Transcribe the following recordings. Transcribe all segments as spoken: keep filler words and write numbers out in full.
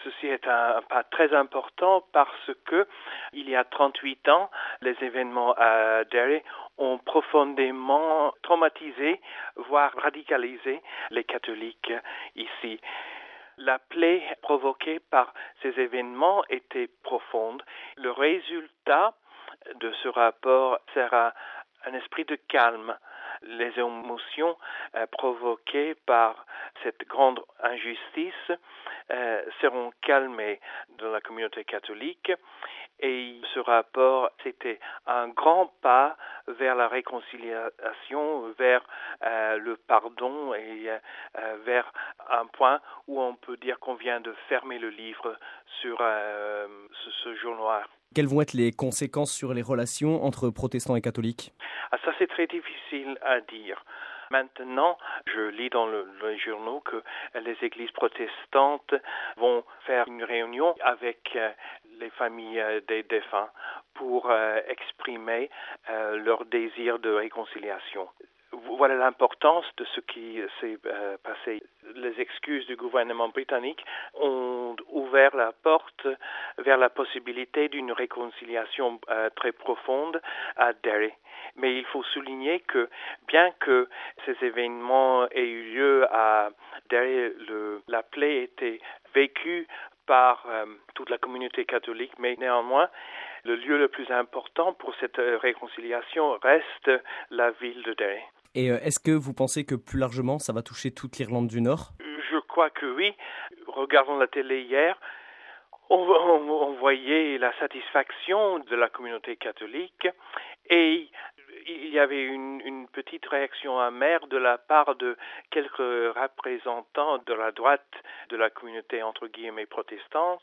Ceci est un, un pas très important parce que, il y a trente-huit ans, les événements à Derry ont profondément traumatisé, voire radicalisé les catholiques ici. La plaie provoquée par ces événements était profonde. Le résultat de ce rapport sera un esprit de calme. Les émotions euh, provoquées par cette grande injustice euh, seront calmées dans la communauté catholique et ce rapport, c'était un grand pas vers la réconciliation, vers euh, le pardon et euh, vers un point où on peut dire qu'on vient de fermer le livre sur euh, ce, ce jour noir. Quelles vont être les conséquences sur les relations entre protestants et catholiques ? Ah, ça, c'est très difficile à dire. Maintenant, je lis dans le, les journaux que les églises protestantes vont faire une réunion avec euh, les familles euh, des défunts pour euh, exprimer euh, leur désir de réconciliation. Voilà l'importance de ce qui s'est euh, passé. Les excuses du gouvernement britannique ont ouvert la porte vers la possibilité d'une réconciliation euh, très profonde à Derry. Mais il faut souligner que bien que ces événements aient eu lieu à Derry, le, la plaie était vécue par euh, toute la communauté catholique, mais néanmoins, le lieu le plus important pour cette euh, réconciliation reste la ville de Derry. Et euh, est-ce que vous pensez que plus largement, ça va toucher toute l'Irlande du Nord ? Je crois que oui. Regardons la télé hier. On, on, on voyait la satisfaction de la communauté catholique et il y avait une, une petite réaction amère de la part de quelques représentants de la droite de la communauté entre guillemets protestante,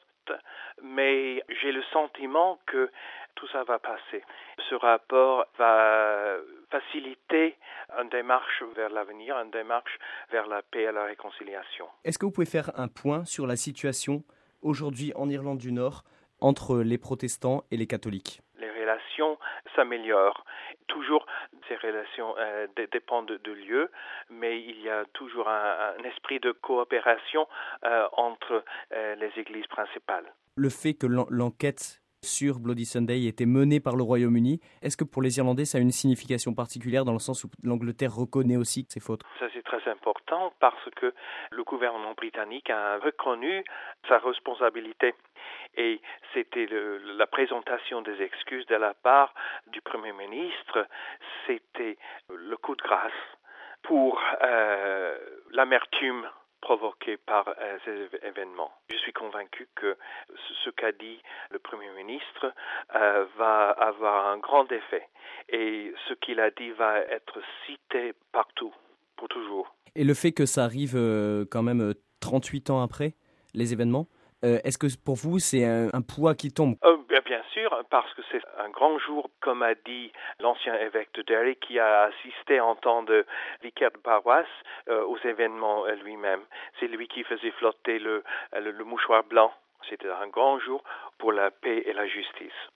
mais j'ai le sentiment que tout ça va passer. Ce rapport va faciliter une démarche vers l'avenir, une démarche vers la paix et la réconciliation. Est-ce que vous pouvez faire un point sur la situation aujourd'hui en Irlande du Nord entre les protestants et les catholiques ? Les relations s'améliorent. Toujours, ces relations euh, d- dépendent de, de lieu, mais il y a toujours un, un esprit de coopération euh, entre euh, les églises principales. Le fait que l'en- l'enquête sur Bloody Sunday ait été menée par le Royaume-Uni, est-ce que pour les Irlandais, ça a une signification particulière dans le sens où l'Angleterre reconnaît aussi ses fautes ? Ça, c'est très important parce que le gouvernement britannique a reconnu sa responsabilité. Et c'était le, la présentation des excuses de la part du Premier ministre, c'était le coup de grâce pour euh, l'amertume provoquée par euh, ces événements. Je suis convaincu que ce, ce qu'a dit le Premier ministre euh, va avoir un grand effet et ce qu'il a dit va être cité partout, pour toujours. Et le fait que ça arrive euh, quand même euh, trente-huit ans après les événements, euh, est-ce que pour vous c'est un, un poids qui tombe ? Euh, bien sûr, parce que c'est un grand jour, comme a dit l'ancien évêque de Derry, qui a assisté en tant de vicaire de paroisse euh, aux événements euh, lui-même. C'est lui qui faisait flotter le, le, le mouchoir blanc. C'était un grand jour pour la paix et la justice.